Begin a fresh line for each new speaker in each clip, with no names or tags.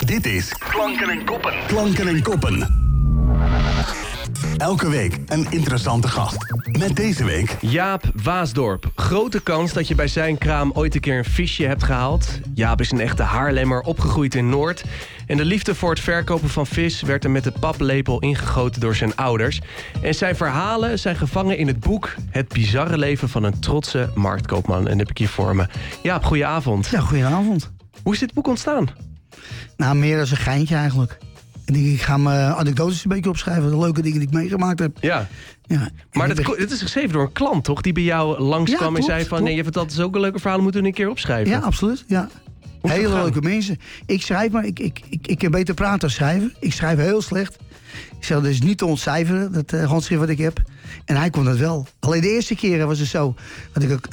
Dit is Klanken en Koppen. Klanken en Koppen. Elke week een interessante gast. Met deze week
Jaap Waasdorp. Grote kans dat je bij zijn kraam ooit een keer een visje hebt gehaald. Jaap is een echte Haarlemmer, opgegroeid in Noord. En de liefde voor het verkopen van vis werd hem met de paplepel ingegoten door zijn ouders. En zijn verhalen zijn gevangen in het boek Het bizarre leven van een trotse marktkoopman. En dat heb ik hier voor me. Jaap, goedenavond.
Ja, goedenavond.
Hoe is dit boek ontstaan?
Nou, meer als een geintje eigenlijk. Ik ga mijn anekdotes een beetje opschrijven. De leuke dingen die ik meegemaakt heb.
Ja.
Ja.
Maar dit is geschreven door een klant, toch? Die bij jou langskwam en zei van... nee, je vertelt zulke leuke verhalen, moeten we een keer opschrijven.
Ja, absoluut. Ja. Hele leuke mensen. Ik schrijf maar, ik kan beter praten dan schrijven. Ik schrijf heel slecht. Ik zeg, dat is niet te ontcijferen, dat handschrift wat ik heb. En hij kon dat wel. Alleen de eerste keer was het zo... dat ik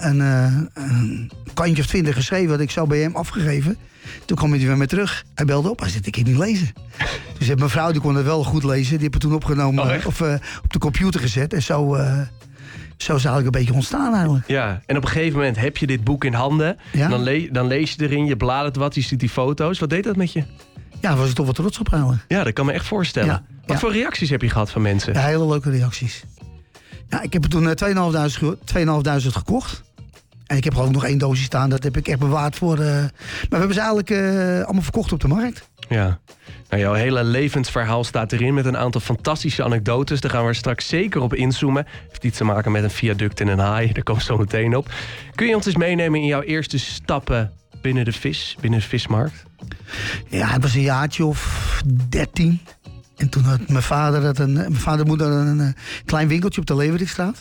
een kantje of 20 geschreven had ik zo bij hem afgegeven. Toen kwam hij weer mee terug. Hij belde op. Hij zei, ik kan niet lezen. Dus mijn vrouw die kon het wel goed lezen. Die heb het toen opgenomen of op de computer gezet. En zo is eigenlijk een beetje ontstaan eigenlijk.
Ja, en op een gegeven moment heb je dit boek in handen.
Ja?
Dan lees je erin, je bladert wat, je ziet die foto's. Wat deed dat met je?
Ja, daar was ik toch wel trots op eigenlijk.
Ja, dat kan me echt voorstellen.
Ja,
Wat voor reacties heb je gehad van mensen?
Ja, hele leuke reacties. Ja, ik heb er toen 2.500 gekocht. En ik heb er ook nog 1 doosje staan. Dat heb ik echt bewaard voor... Maar we hebben ze eigenlijk allemaal verkocht op de markt.
Ja. Nou, jouw hele levensverhaal staat erin met een aantal fantastische anekdotes. Daar gaan we straks zeker op inzoomen. Heeft iets te maken met een viaduct en een haai. Daar komen we zo meteen op. Kun je ons eens meenemen in jouw eerste stappen binnen de vismarkt?
Ja, het was een jaartje of 13. En toen had mijn vader en moeder een klein winkeltje op de Leeuwenhoekstraat.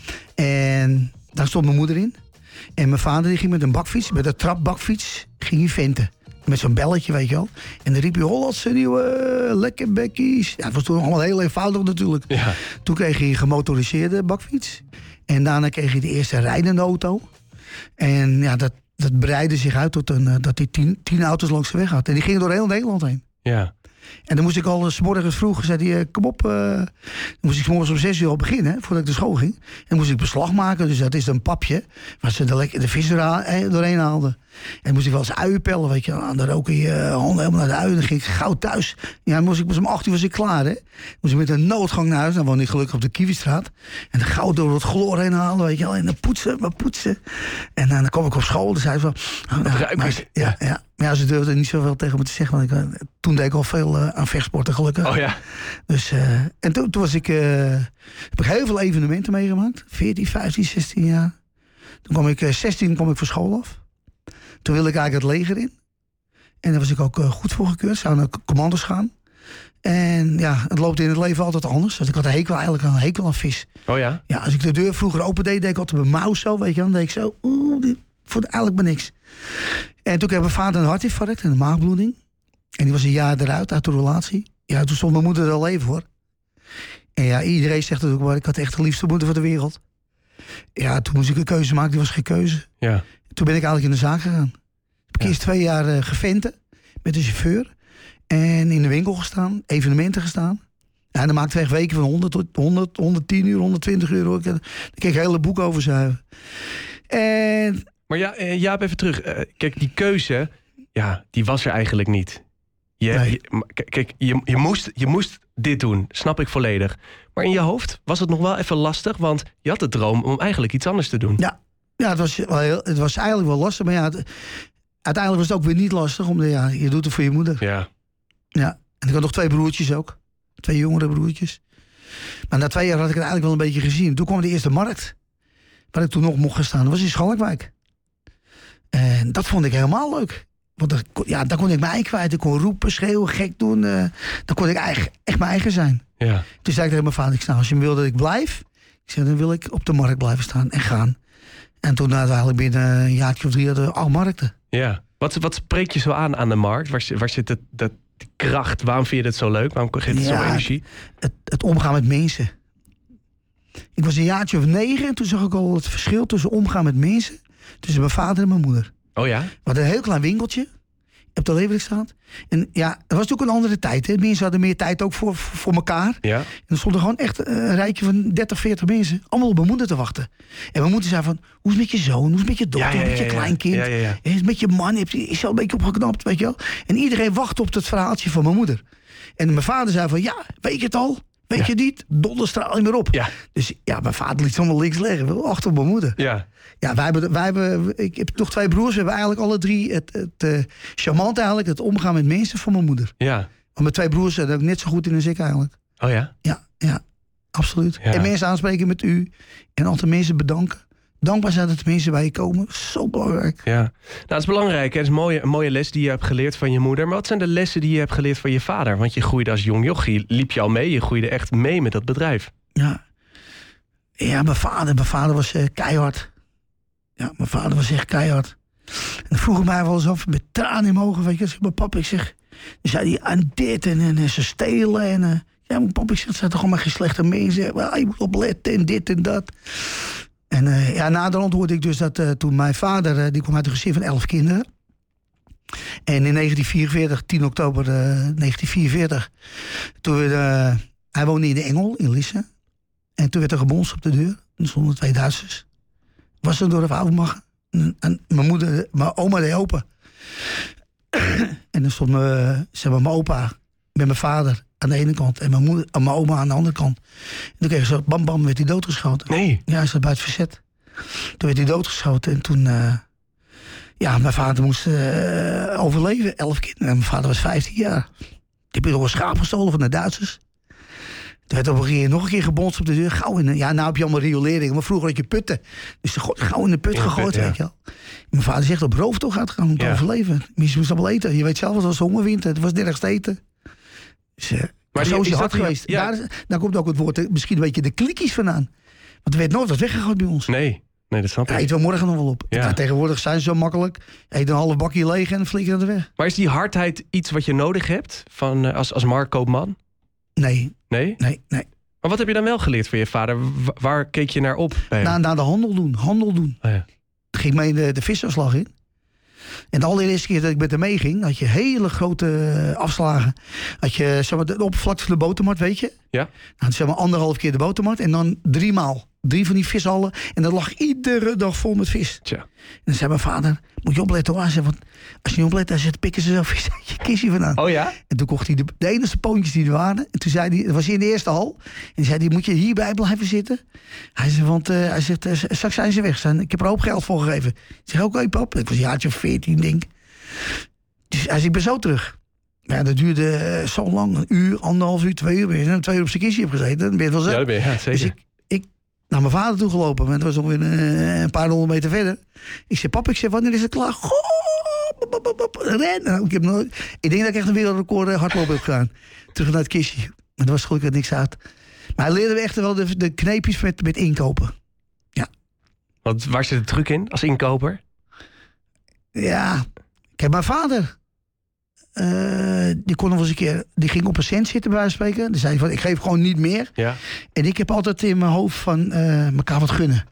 En daar stond mijn moeder in. En mijn vader die ging met een bakfiets, met een trapbakfiets, ging hij venten. Met zo'n belletje, weet je wel. En dan riep hij, Hollandse nieuwe lekker bekkies. Ja, het was toen allemaal heel eenvoudig natuurlijk. Ja. Toen kreeg hij een gemotoriseerde bakfiets. En daarna kreeg hij de eerste rijdende auto. En ja, dat breidde zich uit tot dat hij 10 auto's langs de weg had. En die gingen door heel Nederland heen.
Ja.
En dan moest ik al 's morgens vroeg, zei hij, kom op. Dan moest ik 's morgens om 6 uur al beginnen, voordat ik naar school ging. En dan moest ik beslag maken, dus dat is een papje waar ze de vis doorheen haalden. En dan moest ik wel eens uien pellen, weet je. Dan roken je handen helemaal naar de uien, dan ging ik gauw thuis. Ja, dan moest ik om 8 uur was ik klaar, hè. Dan moest ik met een noodgang naar huis, dan woonde ik gelukkig op de Kiwistraat. En dan gauw door het chloor heen halen, weet je wel. En dan poetsen. En dan kwam ik op school, dus zei hij van... Ja. Maar ja, ze durfden niet zoveel tegen me te zeggen. Want toen deed ik al veel aan vechtsporten, gelukkig.
Oh ja.
Dus, en toen was ik... heb ik heel veel evenementen meegemaakt. 14, 15, 16 jaar. Toen kwam ik 16 van school af. Toen wilde ik eigenlijk het leger in. En daar was ik ook goed voor gekeurd. Zou naar commando's gaan. En ja, het loopt in het leven altijd anders. Dus ik had eigenlijk een hekel aan vis.
Oh ja?
Ja, als ik de deur vroeger open deed ik altijd mijn mouw zo, weet je. Dan deed ik zo, dit voelde eigenlijk maar niks. En toen kreeg mijn vader een hartinfarct en een maagbloeding. En die was een jaar eruit, uit de relatie. Ja, toen stond mijn moeder er al even voor. En ja, iedereen zegt het ook, maar ik had echt de liefste moeder van de wereld. Ja, toen moest ik een keuze maken, die was geen keuze. Ja. Toen ben ik eigenlijk in de zaak gegaan. Heb ik eerst 2 jaar geventen met een chauffeur. En in de winkel gestaan, evenementen gestaan. Ja, en dan maakte ik echt weken van 100 tot 110 uur, 120 uur. Daar kreeg ik een hele boek over schrijven. En...
Maar ja, Jaap, even terug. Kijk, die keuze, ja, die was er eigenlijk niet. Je moest dit doen, snap ik volledig. Maar in je hoofd was het nog wel even lastig, want je had de droom om eigenlijk iets anders te doen.
Ja, het was eigenlijk wel lastig, maar ja, uiteindelijk was het ook weer niet lastig, omdat je doet het voor je moeder. Ja. En ik had nog 2 broertjes ook. 2 jongere broertjes. Maar na 2 jaar had ik het eigenlijk wel een beetje gezien. Toen kwam de eerste markt, waar ik toen nog mocht gaan staan. Dat was in Schalkwijk. En dat vond ik helemaal leuk. Want daar kon ik mijn ei kwijt. Ik kon roepen, schreeuwen, gek doen. Dan kon ik echt mijn eigen zijn. Ja. Toen zei ik tegen mijn vader, als je wil dat ik blijf... dan wil ik op de markt blijven staan en gaan. En toen eigenlijk binnen een jaartje of 3 hadden we 8 markten. Ja.
Wat spreekt je zo aan de markt? Waar zit die kracht? Waarom vind je dat zo leuk? Waarom geeft het zo energie?
Het omgaan met mensen. Ik was een jaartje of 9 en toen zag ik al het verschil tussen omgaan met mensen... tussen mijn vader en mijn moeder.
Oh ja?
We hadden een heel klein winkeltje op de Leeuwenhoekstraat. En ja, het was natuurlijk een andere tijd. Hè. Mensen hadden meer tijd ook voor elkaar.
Ja.
En er stonden gewoon echt een rijtje van 30, 40 mensen. Allemaal op mijn moeder te wachten. En mijn moeder zei van, hoe is het met je zoon? Hoe is het met je dochter? Hoe is het met je kleinkind?
Ja.
Hoe is het met je man? Is al een beetje opgeknapt, weet je wel? En iedereen wachtte op het verhaaltje van mijn moeder. En mijn vader zei van, ja, weet je het al? Weet je niet? Donderstraal niet meer op. Ja. Dus ja, mijn vader liet ze allemaal links liggen. Achter op mijn moeder. Ja. Ja, wij hebben, ik heb nog 2 broers. We hebben eigenlijk alle 3 het charmant eigenlijk. Het omgaan met mensen van mijn moeder. Ja. Want mijn 2 broers zijn ook net zo goed in als ik eigenlijk.
Oh ja?
Ja, absoluut. Ja. En mensen aanspreken met u. En altijd mensen bedanken. Dankbaar zijn dat de mensen bij je komen. Zo belangrijk.
Ja, nou, dat is belangrijk. Het is een mooie les die je hebt geleerd van je moeder. Maar wat zijn de lessen die je hebt geleerd van je vader? Want je groeide als jong jochie. Liep je al mee? Je groeide echt mee met dat bedrijf.
Ja, mijn vader was keihard. Ja, mijn vader was echt keihard. En dan vroeg hij mij wel eens af met tranen in mijn ogen. Weet je, ik zeg, maar papa, dan zei hij aan dit en ze stelen. En ja, mijn papa, ik zeg, het zijn toch allemaal geen slechte mensen. Je moet opletten en dit en dat. En naderhand hoorde ik dus dat toen mijn vader, die kwam uit een gezin van 11 kinderen. En in 1944, 10 oktober 1944, hij woonde in de Engel, in Lisse. En toen werd er gebonst op de deur. Er stonden 2 Duitsers. Was er door de Houtmacher. En mijn oma deed open. En dan stond mijn opa met mijn vader aan de ene kant en mijn oma aan de andere kant. En toen kreeg ze bam, werd hij doodgeschoten.
Nee.
Ja, hij zat bij het verzet. Toen werd hij doodgeschoten en toen... mijn vader moest overleven, 11 kinderen. En mijn vader was 15 jaar. Die heb nog een schaap gestolen van de Duitsers. Toen werd op een keer nog een keer gebonst op de deur. Gauw in nou heb je allemaal riolering. Maar vroeger had je putten. Dus gauw in de put gegooid, weet je wel. Mijn vader zegt op rooftocht gaat gaan om te overleven. Mensen moesten allemaal eten. Je weet zelf, het was hongerwinter. Het was nergens te eten. Dus, maar zo is hij hard geweest. Ja. Daar komt ook het woord, misschien een beetje de klikkies vandaan. Want er werd nooit wat weggegooid bij ons.
Nee, dat snap ik.
Hij eet wel morgen nog wel op. Ja. Tegenwoordig zijn ze zo makkelijk. Eet een half bakje leeg en flikker naar de weg.
Maar is die hardheid iets wat je nodig hebt als marktkoopman?
Nee.
Nee?
Nee.
Maar wat heb je dan wel geleerd van je vader? Waar keek je naar op?
Naar de handel doen. Oh ja. Toen ging ik mee de visafslag in. En de allereerste keer dat ik met hem meeging, had je hele grote afslagen. Had je zeg maar, de oppervlakte van de botermarkt, weet je? Ja. Dan zeg maar 1,5 keer de botermarkt en dan 3 maal. 3 van die vishallen. En dat lag iedere dag vol met vis. Tja. En dan zei mijn vader, moet je opletten hoor. Hij zei, want als je niet oplet, dan pikken ze zo vis uit je kistje vandaan.
Oh ja?
En toen kocht hij de enige poontjes die er waren. En toen zei hij, dat was in de eerste hal. En toen zei hij, moet je hierbij blijven zitten? Hij zei, want straks zijn ze weg. Ik heb er een hoop geld voor gegeven. Ik zeg, oké, pap. Ik was een jaartje of 14, denk ik. Dus hij zei, ik ben zo terug. Ja, dat duurde zo lang. 1 uur, 1,5 uur, 2 uur. Ben je 2 uur op zijn kistje hebt gezeten. Dan ben je het wel zo.
Ja, dat ben je, ja, zeker.
Dus ik naar mijn vader toe gelopen. Maar het was ongeveer een paar 100 meter verder. Ik zei, pap, wanneer is het klaar? Ren! Nou, ik denk dat ik echt een wereldrecord hardlopen heb gedaan. Terug naar het kistje. Maar er was gelukkig niks uit. Maar hij leerde me echt wel de kneepjes met inkopen. Ja.
Want waar zit de truc in als inkoper?
Ja, kijk, mijn vader... die kon nog eens een keer, die ging op een cent zitten bij wijze van spreken. Dan zei hij van, ik geef gewoon niet meer. Ja. En ik heb altijd in mijn hoofd van elkaar wat gunnen.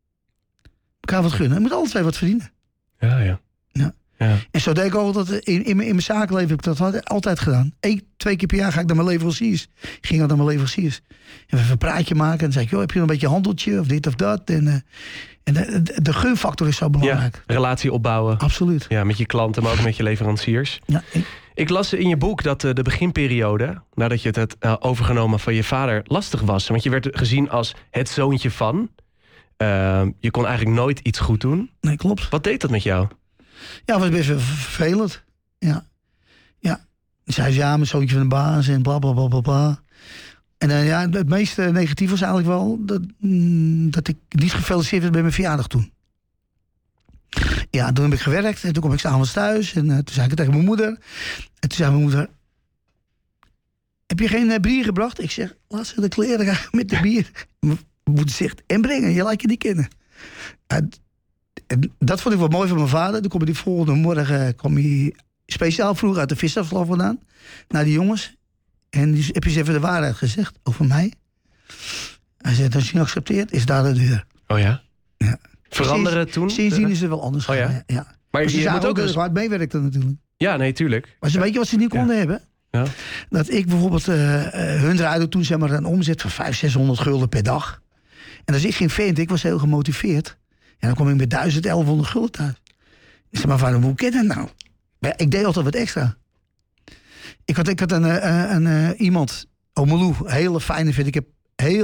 Je moet altijd wat verdienen.
Ja.
En zo deed ik altijd, in mijn zakenleven heb ik dat altijd gedaan. 2 keer per jaar ga ik naar mijn leveranciers. Ik ging naar mijn leveranciers. En even een praatje maken. En dan zei ik, joh, heb je nog een beetje handeltje of dit of dat? En de gunfactor is zo belangrijk.
Ja, relatie opbouwen.
Absoluut.
Ja, met je klanten, maar ook met je leveranciers. Ja, ik las in je boek dat de beginperiode, nadat je het had overgenomen van je vader, lastig was. Want je werd gezien als het zoontje van. Je kon eigenlijk nooit iets goed doen.
Nee, klopt.
Wat deed dat met jou?
Ja, het was best wel vervelend. Ja. Zei ze, ja, mijn zoontje van de baas en bla bla bla bla bla. En het meest negatief was eigenlijk wel dat ik niet gefeliciteerd werd bij mijn verjaardag toen. Ja, toen heb ik gewerkt en toen kom ik 's avonds thuis. En toen zei ik het tegen mijn moeder. En toen zei mijn moeder, heb je geen bier gebracht? Ik zeg, laat ze de kleren gaan met de bier. Mijn moeder zegt, en brengen, je laat je niet kennen. En dat vond ik wel mooi van mijn vader. Toen kwam hij die volgende morgen speciaal vroeg uit de visafslag vandaan. Naar die jongens. En die heb je eens even de waarheid gezegd over mij. Hij zei, als je niet accepteert, is daar de deur.
Oh ja? Ja. Veranderen toen?
Sindsdien is het wel anders.
Oh ja?
Ja.
Maar
je moet ook hard meewerken natuurlijk.
Ja, nee, tuurlijk.
Maar weet je wat ze niet konden hebben?
Ja.
Dat ik bijvoorbeeld... hun draaide toen zeg maar een omzet van 500-600 per dag. En als ik ging venten, ik was heel gemotiveerd. En dan kwam ik met 1.100 thuis. Ik zei, maar vader, hoe ken je dat nou? Maar ik deed altijd wat extra. Ik had iemand, Omelou, hele fijne vent. Ik heb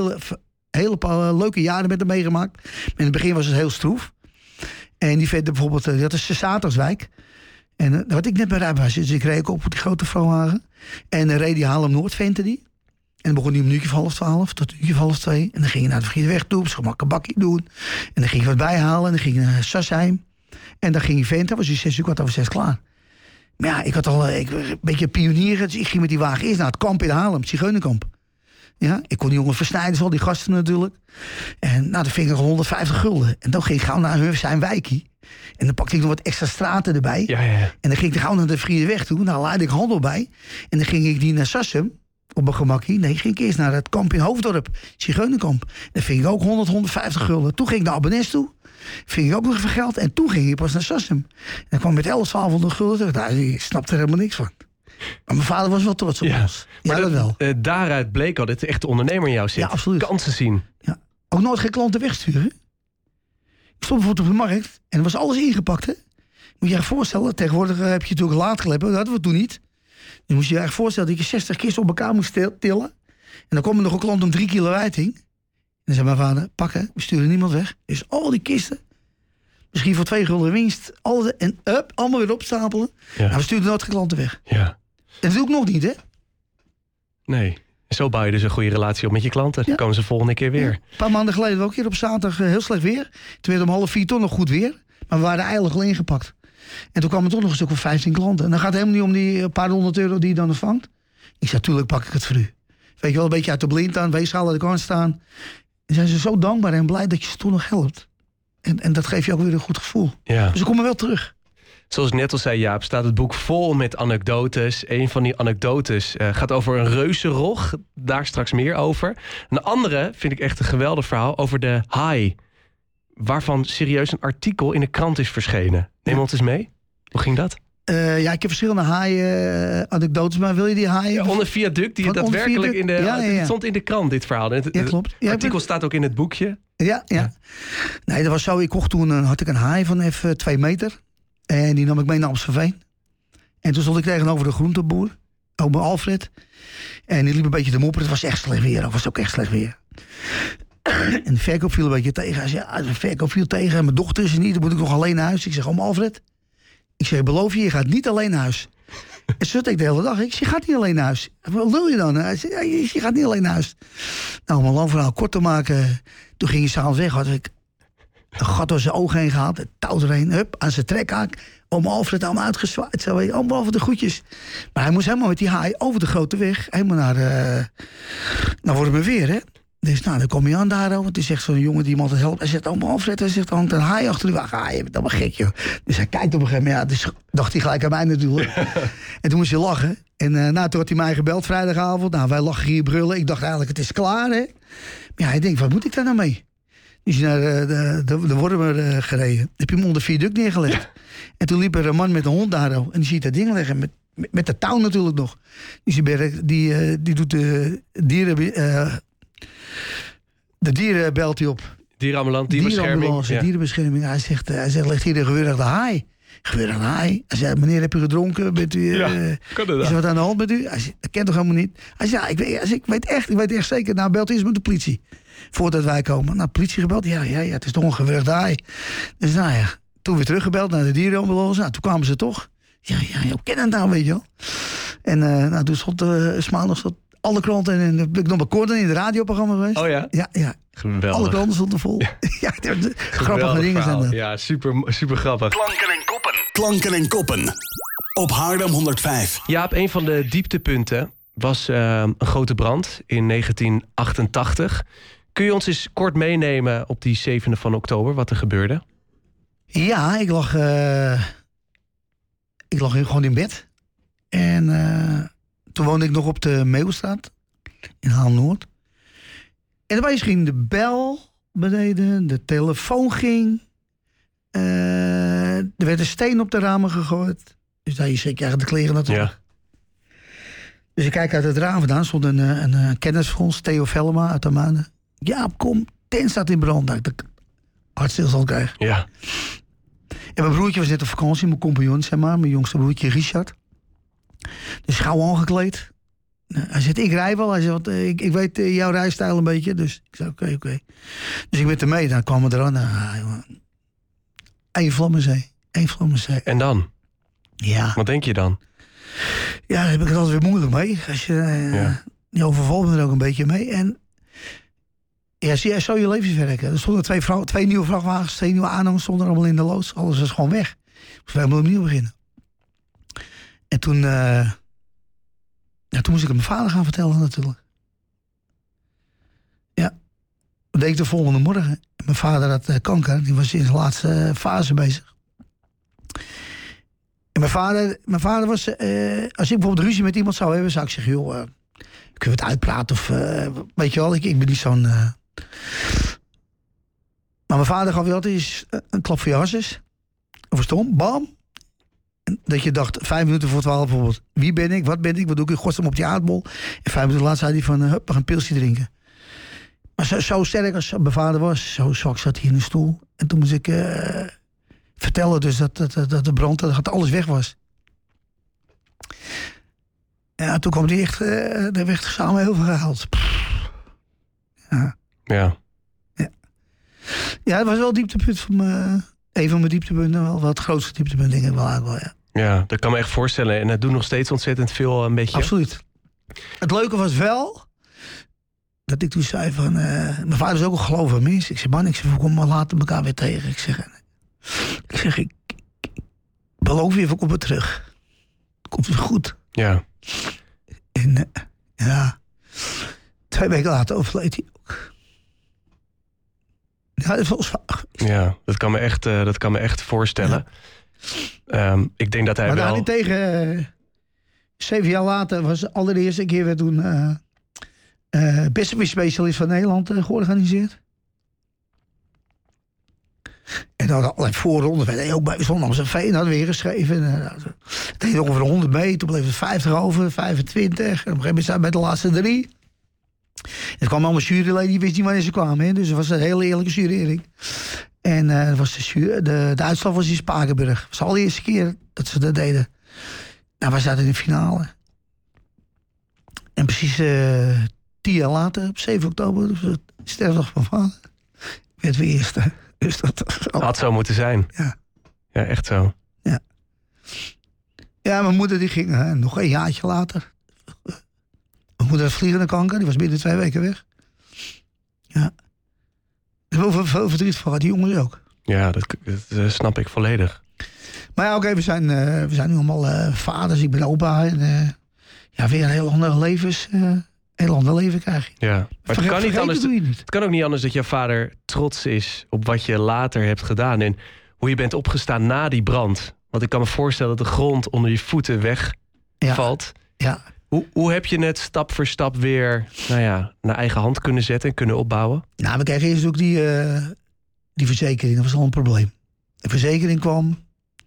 hele leuke jaren met hem meegemaakt. In het begin was het heel stroef. En die vent bijvoorbeeld, dat is de Zaterdagswijk. En wat ik net bij rijbewijs, dus ik reed op die grote vrouwwagen. En dan reed die Haarlem-Noord, ventte die. En dan begon hij om 1:30 tot 1:30. En dan ging je naar de Verkeerde Weg toe, op een bakje doen. En dan ging je wat bijhalen en dan ging je naar Sassheim. En dan ging je venten, was hij 6:15 klaar. Maar ja, ik had al een beetje pionier. Dus ik ging met die wagen eerst naar het kamp in Haarlem, het Zigeunerkamp. Ja, ik kon die jongens versnijden, al die gasten natuurlijk. En nou, dan ving ik 150 gulden. En dan ging ik gauw naar zijn wijkie. En dan pakte ik nog wat extra straten erbij.
Ja.
En dan ging ik gauw naar de Verkeerde Weg toe. Nou, leidde ik handel bij. En dan ging ik die naar Sassum. Op mijn gemakkie. Nee, ging ik eerst naar het kamp in Hoofddorp. Zigeunerkamp. Dan ving ik ook 150 gulden. Toen ging ik naar Abbenes toe. Ving ik ook nog even geld. En toen ging ik pas naar Sassum. En dan kwam ik met 1200 gulden terug. Nou, ik snapte er helemaal niks van. Maar mijn vader was wel trots op ons. Ja,
maar
dat wel.
Daaruit bleek al dat de echte ondernemer in jou zit.
Ja, absoluut.
Kansen zien.
Ja. Ook nooit geen klanten wegsturen. Ik stond bijvoorbeeld op de markt. En er was alles ingepakt, hè. Moet je je voorstellen. Tegenwoordig heb je natuurlijk laadkleppen. Dat hadden we toen niet. Dus moest je je eigenlijk voorstellen dat je 60 kisten op elkaar moest tillen. En dan kwam er nog een klant om 3 kilo wijting. En dan zei mijn vader, pakken, we sturen niemand weg. Dus al die kisten, misschien voor 2 gulden winst, alles, en allemaal weer opstapelen. Ja. Nou, we stuurden nooit geen klanten weg.
Ja.
En dat doe ik nog niet, hè?
Nee. Zo bouw je dus een goede relatie op met je klanten. Dan komen ze volgende keer weer.
Ja. Een paar maanden geleden ook hier op zaterdag heel slecht weer. Toen werd om 3:30 toch nog goed weer. Maar we waren eigenlijk al ingepakt. En toen kwamen toch nog een stuk of 15 klanten. En dan gaat het helemaal niet om die paar €100 die je dan ontvangt. Ik zei, tuurlijk pak ik het voor u. Weet je wel, een beetje uit de blind aan, weegschaal aan de kant staan. En zijn ze zo dankbaar en blij dat je ze toch nog helpt. En dat geeft je ook weer een goed gevoel. Ja. Dus ze komen wel terug.
Zoals ik net al zei, Jaap, staat het boek vol met anekdotes. Een van die anekdotes gaat over een reuzenrog. Daar straks meer over. Een andere vind ik echt een geweldig verhaal over de haai. Waarvan serieus een artikel in de krant is verschenen. Neem ons eens mee. Hoe ging dat?
Ja, ik heb verschillende haai-anekdotes, maar wil je die haai...
Ja, onder viaduct, die daadwerkelijk in de... Het stond in de krant, dit verhaal.
Ja, klopt.
Het artikel staat ook in het boekje.
Ja. Nee, dat was zo. Ik kocht toen, had ik een haai van even 2 meter. En die nam ik mee naar Amstelveen. En toen stond ik tegenover de groenteboer, oma Alfred. En die liep een beetje te mopperen. Het was echt slecht weer. Het was ook echt slecht weer. En de verkoop viel een beetje tegen. Hij zei, ja, de verkoop viel tegen. En mijn dochter is er niet. Dan moet ik nog alleen naar huis. Ik zeg, oma Alfred. Ik zeg, beloof je gaat niet alleen naar huis. En zat ik de hele dag. Ik zeg, je gaat niet alleen naar huis. Wat wil je dan? Hij zei, ja, je gaat niet alleen naar huis. Nou, om een lang verhaal kort te maken. Toen ging hij s'avonds weg. Had ik een gat door zijn ogen heen gehaald. Het touw erheen. Hup, aan zijn trekhaak. Oma Alfred allemaal uitgezwaaid. Zo, allemaal over de groetjes. Maar hij moest helemaal met die haai over de grote weg. Helemaal naar Wormerveer, hè. Dus nou, dan kom je aan daar. Want die zegt zo'n jongen die hem altijd helpt. Hij zegt, oma Alfred, hij zegt, hangt een haai achter de wagen. Ah, je bent allemaal gek, joh. Dus hij kijkt op een gegeven moment. Ja, dus dacht hij gelijk aan mij natuurlijk. En toen moest hij lachen. En toen had hij mij gebeld vrijdagavond. Nou, wij lachen hier brullen. Ik dacht eigenlijk, het is klaar, hè. Maar ja, hij denkt, wat moet ik daar nou mee? Dus naar de Wormer gereden. Heb je hem onder viaduct neergelegd. Ja. En toen liep er een man met een hond daar. En die ziet dat ding liggen. Met de touw natuurlijk nog. Dus die doet de dieren... De dieren belt hij op. Dierenbescherming. Hij zegt, ligt hier een geweurigde haai. Geweurigde haai? Hij zegt, meneer, heb u gedronken? Bent u, is er wat aan de hand met u? Hij zegt, dat kent toch helemaal niet? Hij zegt, ja, ik weet echt zeker. Nou, belt eerst met de politie. Voordat wij komen. Nou, politie gebeld. Ja, het is toch een geweurigde haai. Dus nou ja, toen weer teruggebeld naar de dierenambulance. Nou, toen kwamen ze toch. Ja, hoe ken het nou, weet je wel? En toen stond maandag alle kranten en ik nog kort in het radioprogramma geweest.
Oh ja?
Ja.
Geweldig.
Alle kranten stonden vol. Ja, grappige dingen zijn dat.
Ja, super grappig.
Klanken en koppen. Op Haarlem 105.
Jaap, een van de dieptepunten was een grote brand in 1988. Kun je ons eens kort meenemen op die 7e van oktober, wat er gebeurde?
Ja, ik lag gewoon in bed. En toen woonde ik nog op de Meeuwstraat in Haarlem-Noord. En opeens ging de bel beneden, de telefoon ging. Er werd een steen op de ramen gegooid. Dus daar je zeker eigenlijk de kleren natuurlijk.
Ja.
Dus ik kijk uit het raam vandaan. Stond een kennis van ons, Theo Vellema uit de Maanden. Ja, kom, tent staat in brand. Dat ik hartstilstand krijg.
Ja.
En mijn broertje was net op vakantie, mijn compagnon, zeg maar. Mijn jongste broertje, Richard. Dus gauw aangekleed. Hij zegt, ik rij wel. Hij zegt, want ik weet jouw rijstijl een beetje. Dus ik zei, oké. Dus ik ben er mee. Dan kwam we eraan. Eén Vlammenzee.
En dan?
Ja.
Wat denk je dan?
Ja, daar heb ik het altijd weer moeilijk mee. Als je overvalt me er ook een beetje mee. En ja, zie je zo je levenswerk. Er stonden twee nieuwe vrachtwagens, 2 nieuwe aanhangers stonden er allemaal in de loods. Alles was gewoon weg. Dus wij moeten opnieuw beginnen. En toen moest ik het mijn vader gaan vertellen natuurlijk. Ja. Dat deed ik de volgende morgen. Mijn vader had kanker. Die was in zijn laatste fase bezig. En mijn vader was... als ik bijvoorbeeld ruzie met iemand zou hebben, zou ik zeggen, joh, kunnen we het uitpraten? Of weet je wel, ik ben niet zo'n... Maar mijn vader gaf je altijd een klap voor je harses. Of stom, bam. En dat je dacht, 5 minuten voor 12 bijvoorbeeld. Wie ben ik, wat ben ik, wat doe ik? Ik gost hem op die aardbol. En 5 minuten later zei hij van, we gaan een pilsje drinken. Maar zo sterk als mijn vader was, zo zwak zat hij in de stoel. En toen moest ik vertellen dus dat de brand, dat alles weg was. Ja, toen kwam hij echt, daar werd samen heel veel gehaald.
Ja.
Ja, het was wel een dieptepunt van een van mijn dieptepunten, wel het grootste dieptepunt, denk ik wel eigenlijk wel, ja.
Ja, dat kan me echt voorstellen. En het doet nog steeds ontzettend veel een beetje.
Absoluut. Het leuke was wel dat ik toen zei van... mijn vader is ook een gelovig mens. Ik zei, we komen later elkaar weer tegen. Ik zeg, ik beloof je, we komen terug. Komt het goed.
Ja.
En 2 weken later overleed hij ook. Ja, dat was vaag.
Ja, dat kan me echt voorstellen. Ja. Ik denk dat hij
maar
wel...
Maar tegen 7 jaar later was de allereerste keer werd toen beste specialist van Nederland georganiseerd. En dan hadden allerlei voorronden. Wij deden ook bij Zon Amstelveen, hadden we weer geschreven. Het deed ongeveer 100 mee. Toen bleef het 50 over, 25. En op een gegeven moment zijn we bij de laatste 3. Er kwamen allemaal juryleden, die wisten niet wanneer ze kwamen. Hè? Dus het was een hele eerlijke jurering. En de uitslag was in Spakenburg. Het was de allereerste keer dat ze dat deden. Nou, wij zaten in de finale. En precies 10 jaar later, op 7 oktober, dus de sterfdag van vader, werd we eerste. Dus dat
had zo moeten zijn.
Ja.
Ja, echt zo.
Ja. Ja, mijn moeder die ging nog 1 jaartje later. Mijn moeder had vliegende kanker, die was binnen 2 weken weg. Ja. Ik heb veel verdriet van die jongens ook.
Ja, dat snap ik volledig.
Maar ja, oké, we zijn nu allemaal vaders. Ik ben opa. En, weer een heel ander leven krijg je.
Ja, maar het kan niet anders. Het kan ook niet anders dat jouw vader trots is op wat je later hebt gedaan. En hoe je bent opgestaan na die brand. Want ik kan me voorstellen dat de grond onder je voeten wegvalt.
Ja.
Hoe heb je het stap voor stap weer naar eigen hand kunnen zetten en kunnen opbouwen? Nou,
we kregen eerst ook die verzekering. Dat was al een probleem. De verzekering kwam.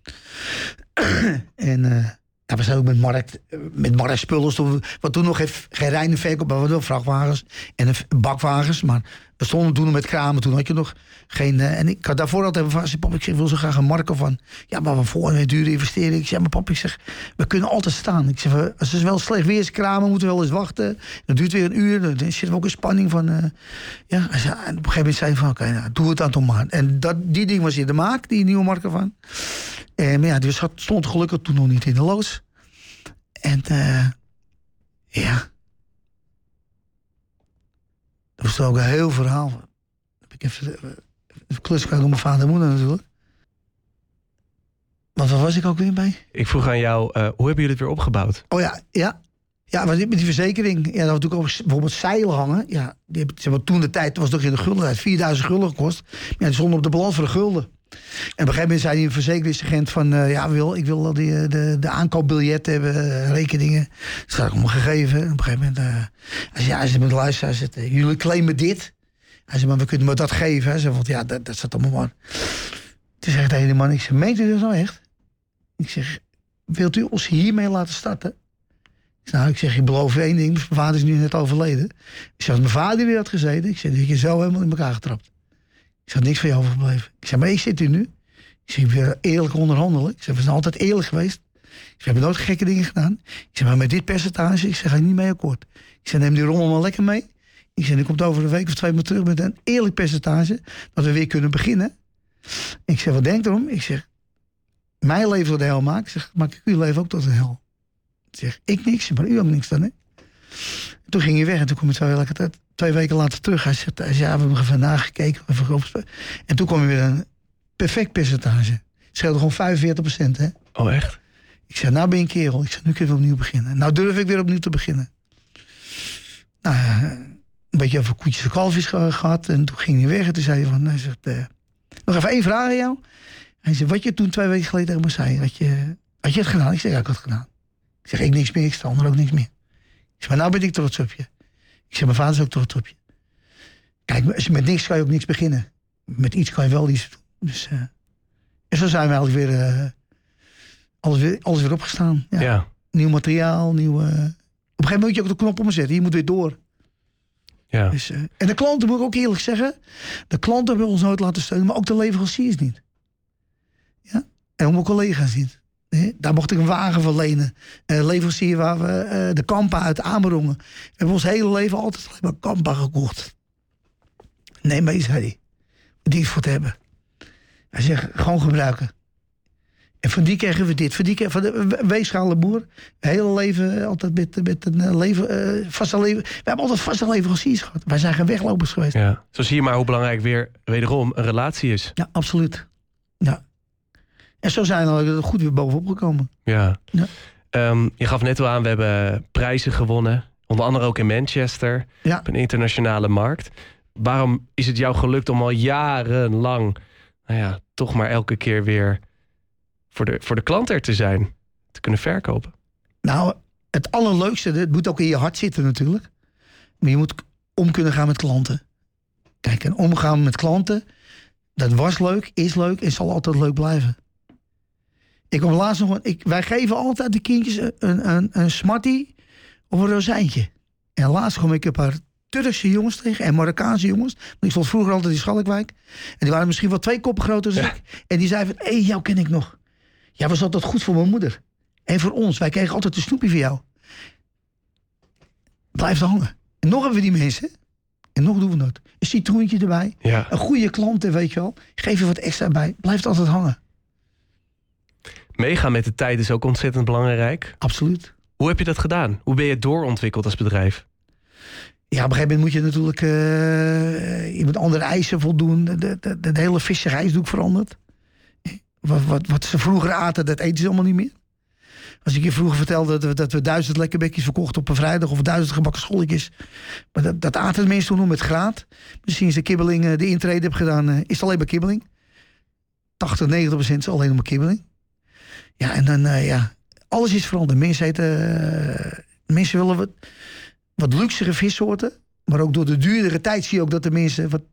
En we zijn ook met marktspullen. Want toen nog geen reine verkoop, maar wel vrachtwagens en bakwagens. Maar we stonden toen nog met kramen. Toen had je nog geen... en ik had daarvoor altijd van pap, ik wil zo graag een marker van. Ja, maar voor een dure investering. Ik zeg, maar pap, we kunnen altijd staan. Ik zeg, als het wel slecht weer is, kramen, moeten we wel eens wachten. Dat duurt weer 1 uur. Dan zitten we ook in spanning van... En op een gegeven moment zei hij van, oké, doe het dan toch maar. En die ding was in de maak, die nieuwe marker van. Maar ja, die stond gelukkig toen nog niet in de loods. En dat was ook een heel verhaal. Heb ik even klus kwijt op mijn vader en moeder natuurlijk. Maar waar was ik ook weer bij?
Ik vroeg aan jou, hoe hebben jullie het weer opgebouwd?
Oh ja. Ja, met die verzekering. Ja, dat was natuurlijk ook bijvoorbeeld zeilen hangen. Ja, die hebben toen de tijd, was toch in de gulden, 4.000 gulden gekost. Maar ja, die stonden op de balans voor de gulden. En op een gegeven moment zei die verzekeringsagent van... ik wil de aankoopbiljetten hebben, rekeningen. Dat had ik hem gegeven. En op een gegeven moment... hij zei met luisteren, hij zei, jullie claimen dit. Hij zei, maar we kunnen me dat geven. Hij zei, want ja, dat staat allemaal maar. Toen zei ik tegen de man, ik zeg, meent u dat nou echt? Ik zeg, wilt u ons hiermee laten starten? Ik zeg, ik beloof één ding. Mijn vader is nu net overleden. Ik zeg, als mijn vader weer had gezeten, ik zeg, die je zo helemaal in elkaar getrapt. Ik zeg, niks van je overgebleven. Ik zeg, maar ik zit hier nu. Ik zeg, ik ben eerlijk onderhandelen. Ik zeg, we zijn altijd eerlijk geweest. Ik zeg, we hebben nooit gekke dingen gedaan. Ik zeg, maar met dit percentage, ik zeg, ga ik niet mee akkoord. Ik zeg, neem die rommel maar lekker mee. Ik zeg, die komt over een week of 2 maar terug met een eerlijk percentage, dat we weer kunnen beginnen. Ik zeg, wat denk erom? Ik zeg, mijn leven tot de hel maak. Ik zeg, maak ik uw leven ook tot een hel. Ik zeg, ik niks, maar u ook niks dan, hè? En toen ging hij weg en toen kom je 2 weken later terug. Hij zegt, ja, we hebben even nagekeken. En toen kwam hij weer een perfect percentage. Het scheelde gewoon 45%, hè?
Oh, echt?
Ik zeg, nou ben je een kerel. Ik zeg, nu kunnen we opnieuw beginnen. Nou durf ik weer opnieuw te beginnen. Nou, een beetje over koetjes en kalfjes gehad. En toen ging hij weg en toen zei hij van, hij zegt, nog even 1 vraag aan jou. Hij zei, wat je toen 2 weken geleden tegen me zei, had je het gedaan? Ik zeg, ja, ik had het gedaan. Ik zeg, ik niks meer, ik sta onder ook niks meer. Ik zeg, maar nou ben ik trots op je. Ik zeg, mijn vader is ook trots op je. Kijk, als je met niks kan je ook niks beginnen. Met iets kan je wel iets doen. Dus, en zo zijn we eigenlijk weer, alles weer opgestaan. Ja.
Ja.
Nieuw materiaal, nieuw... Op een gegeven moment moet je ook de knop omzetten. Je moet weer door.
Ja.
Dus, en de klanten, moet ik ook eerlijk zeggen, de klanten hebben ons nooit laten steunen, maar ook de leveranciers niet. Ja? En ook mijn collega's niet. Nee? Daar mocht ik een wagen van lenen. Leverancier waar we de Kampa uit Amerongen. We hebben ons hele leven altijd alleen maar Kampa gekocht. Nee, maar zei hij. Die voor te hebben. Hij zegt, gewoon gebruiken. En van die kregen we dit. Van de weegschalen boer. Hele leven altijd met een vaste leven. We hebben altijd vaste leveranciers gehad. Wij zijn geen weglopers geweest.
Ja. Zo zie je maar hoe belangrijk weer wederom een relatie is.
Ja, absoluut. Ja. En zo zijn we er goed weer bovenop gekomen.
Ja. Je gaf net al aan, we hebben prijzen gewonnen. Onder andere ook in Manchester.
Ja.
Op een internationale markt. Waarom is het jou gelukt om al jarenlang, toch maar elke keer weer voor de klant er te zijn? Te kunnen verkopen?
Nou, het allerleukste, het moet ook in je hart zitten natuurlijk. Maar je moet om kunnen gaan met klanten. Kijk, en omgaan met klanten, dat was leuk, is leuk en zal altijd leuk blijven. Ik kwam laatst nog, wij geven altijd de kindjes een Smartie of een rozijntje. En laatst kwam ik een paar Turkse jongens tegen en Marokkaanse jongens. Want ik stond vroeger altijd in Schalkwijk. En die waren misschien wel 2 koppen groter dan ik. En die zeiden van, jou ken ik nog. Ja, was altijd goed voor mijn moeder. En voor ons. Wij kregen altijd een snoepje voor jou. Blijft hangen. En nog hebben we die mensen. En nog doen we dat. Een citroentje erbij.
Ja.
Een goede klant, weet je wel. Geef je wat extra bij. Blijft altijd hangen.
Meegaan met de tijd is ook ontzettend belangrijk.
Absoluut.
Hoe heb je dat gedaan? Hoe ben je doorontwikkeld als bedrijf? Ja,
op een gegeven moment moet je natuurlijk je moet andere eisen voldoen. De hele visserijsdoek veranderd. Wat ze vroeger aten, dat eten ze allemaal niet meer. Als ik je vroeger vertelde dat we 1000 lekkerbekjes verkochten op een vrijdag of 1000 gebakken scholletjes. Maar dat aten de mensen toen nog met graat. Misschien is de kibbeling de intrede heb gedaan, is het alleen maar kibbeling. 80-90% is alleen maar kibbeling. Ja, en dan, alles is veranderd. Mensen willen wat luxere vissoorten. Maar ook door de duurdere tijd zie je ook dat de mensen wat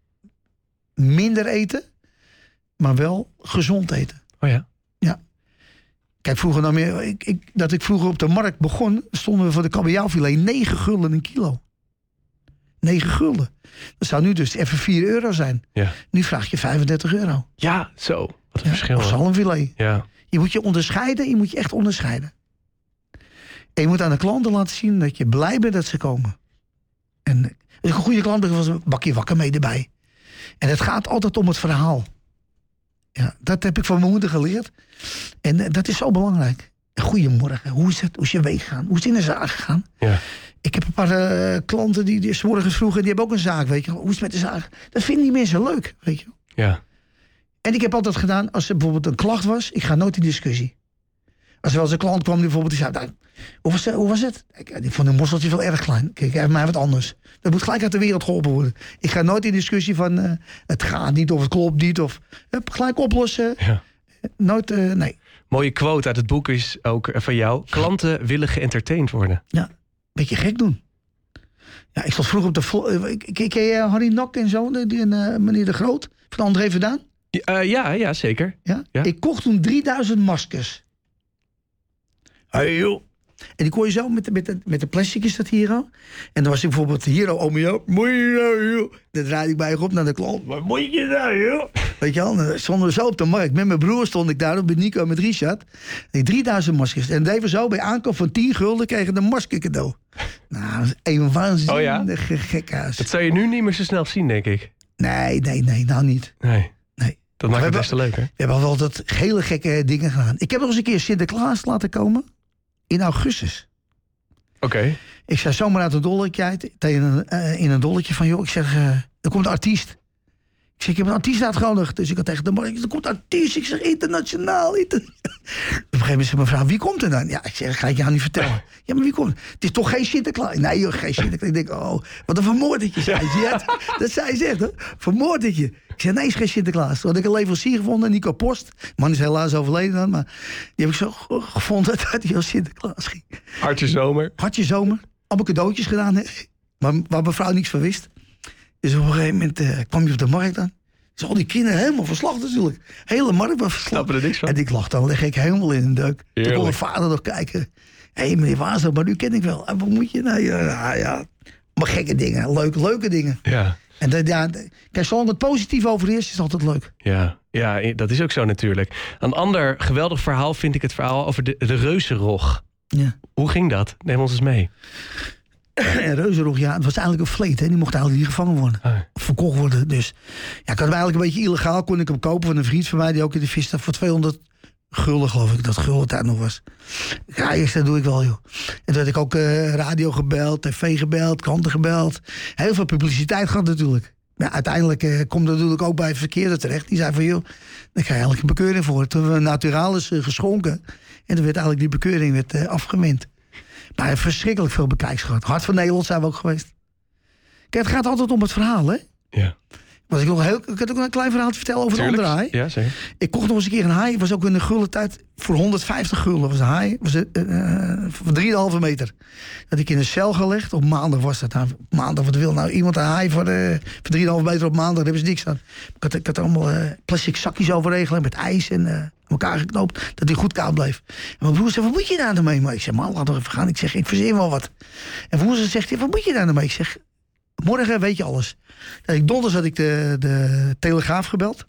minder eten. Maar wel gezond eten.
Oh ja?
Ja. Kijk, dat ik vroeger op de markt begon, stonden we voor de kabeljauwfilet 9 gulden een kilo. 9 gulden. Dat zou nu dus even 4 euro zijn.
Ja.
Nu vraag je 35 euro.
Ja, zo. Wat een verschil.
Of zalmfilet.
Ja.
Je moet je onderscheiden, je moet je echt onderscheiden. En je moet aan de klanten laten zien dat je blij bent dat ze komen. En als ik een goede klant was een bakje wakker mee erbij. En het gaat altijd om het verhaal. Ja, dat heb ik van mijn moeder geleerd. En dat is zo belangrijk. Goedemorgen, hoe is het? Hoe is je week gegaan? Hoe is het in de zaak gegaan?
Ja.
Ik heb een paar klanten die 's morgens vroegen, die hebben ook een zaak, weet je. Hoe is het met de zaak? Dat vinden die mensen leuk, weet je.
Ja.
En ik heb altijd gedaan, als er bijvoorbeeld een klacht was, ik ga nooit in discussie. Als er wel eens een klant kwam die bijvoorbeeld die zei, hoe was het? Ik vond een mosseltje wel erg klein. Kijk, hij heeft mij wat anders. Dat moet gelijk uit de wereld geholpen worden. Ik ga nooit in discussie van het gaat niet of het klopt niet. Of gelijk oplossen. Ja. Nooit, nee.
Mooie quote uit het boek is ook van jou. Klanten willen geëntertained worden.
Ja, een beetje gek doen. Ja, ik stond vroeger op de... Ken je Harry Nok en zo? Meneer De Groot? Van André Verdaan?
Ja, zeker.
Ja?
Ja.
Ik kocht toen 3000 maskers. Hey joh. En die kon je zo met de plastic is dat hier al. En dan was ik bijvoorbeeld hier al om je. Moet je nou joh. Dan draaide ik bij op naar de klant. Wat moet je nou joh? Weet je wel, dan stonden we zo op de markt. Met mijn broer stond ik daar, met Nico en met Richard. En 3000 maskers. En deden we zo bij aankoop van 10 gulden kregen een masker cadeau. Nou, dat is een waanzinnige gekhuis.
Dat zou je nu niet meer zo snel zien, denk ik.
Nee, nou niet.
Nee. Dat maakt het best wel leuk, hè?
We hebben wel dat hele gekke dingen gedaan. Ik heb nog eens een keer Sinterklaas laten komen. In augustus.
Oké.
Ik zei zomaar uit een dolletje uit. In een dolletje van, joh, ik zeg, er komt een artiest. Ik zeg, ik heb een artiest uitgenodigd. Dus ik had tegen de man, er komt een artiest. Ik zeg, internationaal. Op een gegeven moment zei mevrouw, wie komt er dan? Ja, ik zeg, ga ik jou niet vertellen. Ja, maar wie komt er? Het is toch geen Sinterklaas? Nee, joh, geen Sinterklaas. Ik denk, oh, wat een vermoordertje, zei ze. Ja, dat zei ze echt, hoor. Vermoordertje. Ik zei, nee, is geen Sinterklaas. Toen had ik een leverancier gevonden, Nico Post. De man is helaas overleden dan, maar die heb ik zo gevonden dat hij als Sinterklaas ging.
Hartje zomer.
Allemaal cadeautjes gedaan, hè. Maar waar mevrouw niks van wist. Dus op een gegeven moment kwam je op de markt aan. Dus al die kinderen helemaal verslag natuurlijk. Hele markt was verslag.
Snappen er niks van.
En ik lag dan, leg ik helemaal in een deuk. Heerlijk. Toen kon mijn vader nog kijken. Hé, meneer Wazo, maar nu ken ik wel. En wat moet je nou? Ja. Maar gekke dingen, leuke dingen. Ja. En kijk, zolang het positief over is het altijd leuk.
Ja, dat is ook zo natuurlijk. Een ander geweldig verhaal vind ik het verhaal over de reuzenrog. Ja. Hoe ging dat? Neem ons eens mee.
En reuzenrog, ja, het was eigenlijk een vleet. Hè? Die mocht eigenlijk niet gevangen worden. Of verkocht worden. Dus ja, ik had hem eigenlijk een beetje illegaal. Kon ik hem kopen van een vriend van mij die ook in de vis staat voor 200 gulden, geloof ik. Dat gulden tijd nog was. Ja, eerst dat doe ik wel, joh. En toen had ik ook radio gebeld, tv gebeld, kranten gebeld. Heel veel publiciteit gehad natuurlijk. Maar uiteindelijk komt dat natuurlijk ook bij verkeerde terecht. Die zei van, joh, daar krijg je eigenlijk een bekeuring voor. Toen we Naturalis geschonken. En toen werd eigenlijk die bekeuring afgemunt. Maar verschrikkelijk veel bekijks gehad. Hart van Nederland zijn we ook geweest. Kijk, het gaat altijd om het verhaal, hè? Ja. Ik had ook een klein verhaal te vertellen over de andere haai.
Ja, zeker.
Ik kocht nog eens een keer een haai. Was ook in de gulden tijd voor 150 gulden. Was een haai. Was van 3,5 meter. Dat ik in een cel gelegd. Op maandag was dat. Nou, maandag, wat wil nou iemand een haai voor 3,5 meter op maandag? Daar hebben ze niks aan. Ik had er allemaal plastic zakjes over regelen. Met ijs en elkaar geknoopt. Dat hij goed koud bleef. En mijn broer zei, wat moet je daar nou mee? Maar ik zeg, man, laat toch even gaan. Ik zeg, ik verzin wel wat. En mijn broer zegt, wat moet je daar nou mee? Ik zeg, morgen weet je alles. Donderdag had ik de Telegraaf gebeld.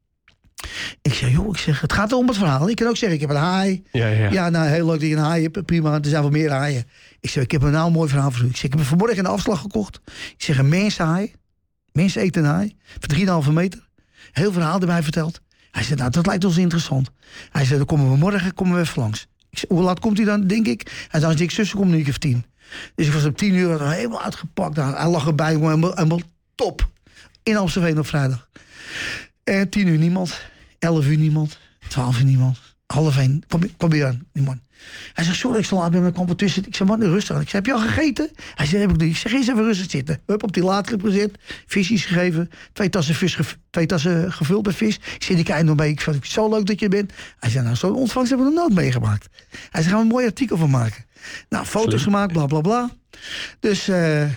Ik zeg, joh, het gaat om het verhaal. Ik kan ook zeggen, ik heb een haai. Ja, nou, heel leuk dat je een haai hebt. Prima, er zijn wel meer haaien. Ik zeg, ik heb een mooi verhaal voor u. Ik zeg, ik heb vanmorgen een afslag gekocht. Ik zeg, een mensenhaai. Mensen eten een haai. Voor 3,5 meter. Heel verhaal erbij verteld. Hij zei, nou, dat lijkt ons interessant. Hij zei, dan komen we morgen even langs. Ik zei, hoe laat komt hij dan, denk ik? Hij zei, als ik zussen kom, nu ik 10. Dus ik was om 10 uur helemaal uitgepakt. Hij lag erbij, helemaal top. In Amstelveen op vrijdag. En 10 uur niemand. 11 uur niemand. 12 uur niemand. 12:30. Kom weer aan, die man. Hij zegt, sorry, ik sta laat bij mijn kwam tussen. Ik zeg, man, rustig. Ik zeg, heb je al gegeten? Hij zegt, heb ik niet. Ik zeg, eens even rustig zitten. Hup, op die laadklep gezet. Visjes gegeven. 2 tassen gevuld met vis. Ik zeg, die kijk nog mee. Ik vind het zo leuk dat je bent. Hij zei, nou, zo'n ontvangst hebben we nog nooit meegemaakt. Hij zegt, gaan we een mooi artikel van maken. Nou, foto's gemaakt, bla, bla, bla. Dus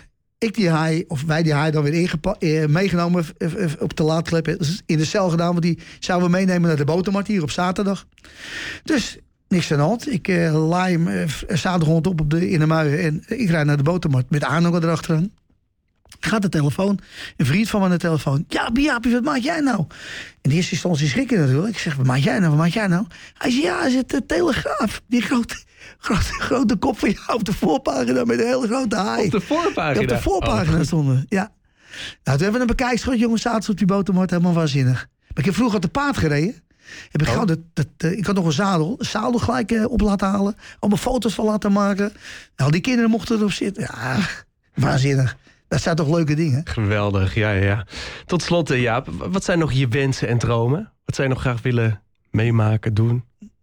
wij die haai dan weer meegenomen op de laadklep. In de cel gedaan, want die zouden we meenemen naar de botermarkt hier op zaterdag. Dus niks aan de hand. Ik laai hem zaterdag op in de muien en ik rijd naar de botermarkt met Arno erachteraan. Gaat de telefoon, een vriend van me aan de telefoon. Jaapie, wat maak jij nou? In eerste instantie schrikken natuurlijk. Ik zeg, wat maak jij nou? Hij zegt, ja, hij zit de Telegraaf. Die grote kop van jou op de voorpagina met een hele grote haai.
Op de voorpagina?
Op de voorpagina stonden, ja. Nou, toen hebben we een bekijkschot, jongens, zaten op die botermarkt, helemaal waanzinnig. Maar ik heb vroeger op de paard gereden. Ik had nog een zadel gelijk op laten halen. Allemaal foto's van laten maken. Nou, die kinderen mochten erop zitten. Ja, waanzinnig. Dat zijn toch leuke dingen?
Geweldig, ja. Tot slot, Jaap, wat zijn nog je wensen en dromen? Wat zou je nog graag willen meemaken, doen?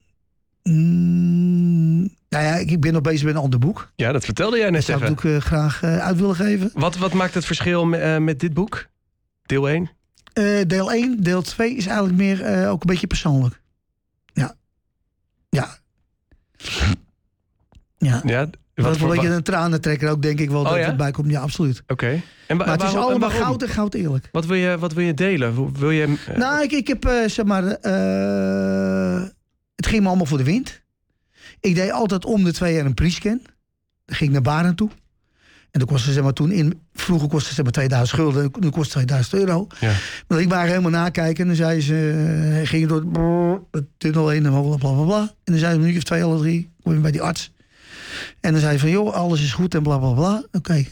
Nou ja, ik ben nog bezig met een ander boek.
Ja, dat vertelde jij net even.
Dat zou ik ook graag uit willen geven.
Wat maakt het verschil met dit boek? Deel 1?
Deel 1, deel 2 is eigenlijk meer ook een beetje persoonlijk. Ja. Wat een beetje een tranentrekker ook, denk ik wel, dat erbij komt. Ja, absoluut.
Oké.
Maar het is allemaal goud en goud eerlijk.
Wat wil je delen? Wil je,
Nou, ik heb, zeg maar... het ging me allemaal voor de wind. Ik deed altijd om de 2 jaar een pre-scan. Dan ging ik naar Baren toe. En dan kostte, zeg maar, vroeger kostte, zeg maar, 2000 gulden. Nu kost het 2000 euro.
Ja.
Maar ik waren helemaal nakijken. En dan zei ze, ging door het tunnel heen en bla bla bla. En dan zei ze, een uur of 2 of 3, kom je bij die arts. En dan zei ze van, joh, alles is goed en bla bla bla. Oké.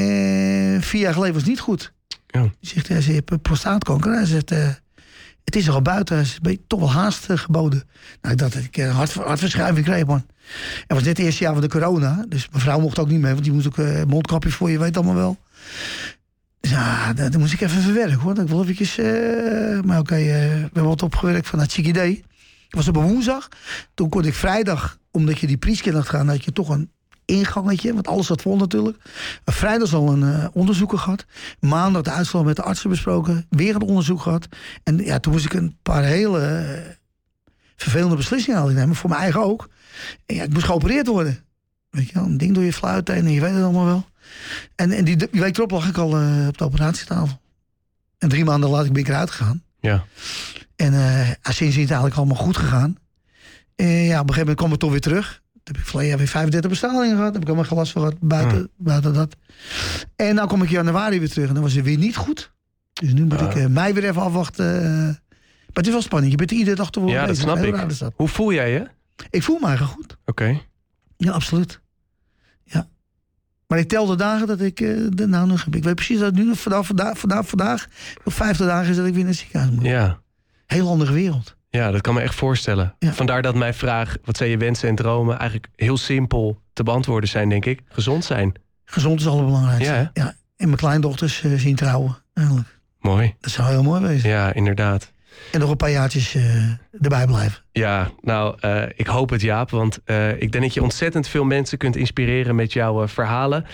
4 jaar geleden was het niet goed.
Ja.
Hij zegt, je hebt prostaatkanker. Hij zegt, het is er al buiten. Hij zegt, ben je toch wel haast geboden. Nou, ik dacht dat ik een hartverschuiving kreeg, man. Het was net het eerste jaar van de corona. Dus mijn vrouw mocht ook niet mee, want die moest ook mondkapje voor, je weet allemaal wel. Dus ja, dan moest ik even verwerken, hoor. Dat ik wel eventjes, maar oké, we hebben wat opgewerkt van het ziek idee. Het was op een woensdag. Toen kon ik vrijdag, omdat je die pre-scan had gaan, had je toch een ingangetje, want alles zat vol natuurlijk. Vrijdag al een onderzoeker gehad. Maandag de uitslag met de artsen besproken. Weer een onderzoek gehad. En ja, toen moest ik een paar hele vervelende beslissingen nemen. Voor mijn eigen ook. En ja, ik moest geopereerd worden. Weet je wel, een ding door je fluit heen en je weet het allemaal wel. En die week erop lag ik al op de operatietafel. En 3 maanden later ben ik eruit gegaan.
Ja.
En sindsdien is het eigenlijk allemaal goed gegaan. Ja, op een gegeven moment kwam ik toch weer terug. Toen heb ik verleden jaar weer 35 bestralingen gehad. Heb ik allemaal gelast van gehad, buiten dat. En nou kom ik in januari weer terug en dan was het weer niet goed. Dus nu moet ik mei weer even afwachten. Maar het is wel spannend. Je bent er iedere dag te worden.
Ja, dat snap ik. Hoe voel jij je?
Ik voel me eigenlijk goed.
Oké.
Ja, absoluut. Ja. Maar ik tel de dagen dat ik nog heb. Ik weet precies dat het nu vandaag op 50 dagen is dat ik weer in het ziekenhuis moet.
Ja.
Heel andere wereld.
Ja, dat kan me echt voorstellen. Ja. Vandaar dat mijn vraag, wat zijn je wensen en dromen, eigenlijk heel simpel te beantwoorden zijn, denk ik. Gezond zijn.
Gezond is het allerbelangrijkste.
Ja,
ja. En mijn kleindochters zien trouwen, eigenlijk.
Mooi.
Dat zou heel mooi wezen.
Ja, inderdaad.
En nog een paar jaartjes erbij blijven.
Ja, nou, ik hoop het, Jaap. Want ik denk dat je ontzettend veel mensen kunt inspireren met jouw verhalen.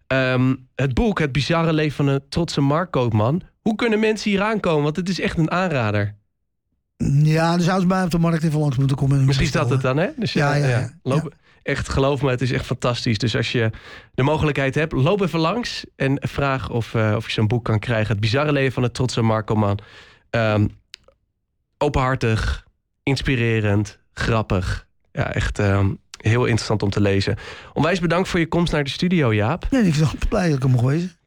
Het boek, Het bizarre leven van een trotse marktkoopman. Hoe kunnen mensen hier aankomen? Want het is echt een aanrader.
Ja, dan zouden ze bij op de markt even langs moeten komen.
Misschien is dat het dan, hè? Dus ja. Echt, geloof me, het is echt fantastisch. Dus als je de mogelijkheid hebt, loop even langs en vraag of je zo'n boek kan krijgen. Het bizarre leven van een trotse marktkoopman. Openhartig, inspirerend, grappig. Ja, echt heel interessant om te lezen. Onwijs bedankt voor je komst naar de studio, Jaap.
Ja, ik ben blij dat ik er mocht wezen.